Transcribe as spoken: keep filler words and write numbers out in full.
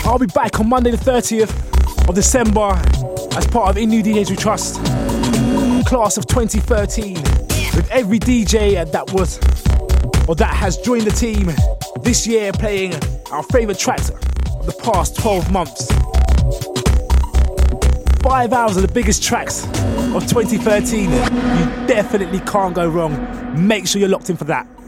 I'll be back on Monday the thirtieth of December as part of In New D Js We Trust class of twenty thirteen with every D J that was or that has joined the team this year playing our favourite tracks of the past twelve months. Five hours of the biggest tracks of twenty thirteen. You definitely can't go wrong. Make sure you're locked in for that.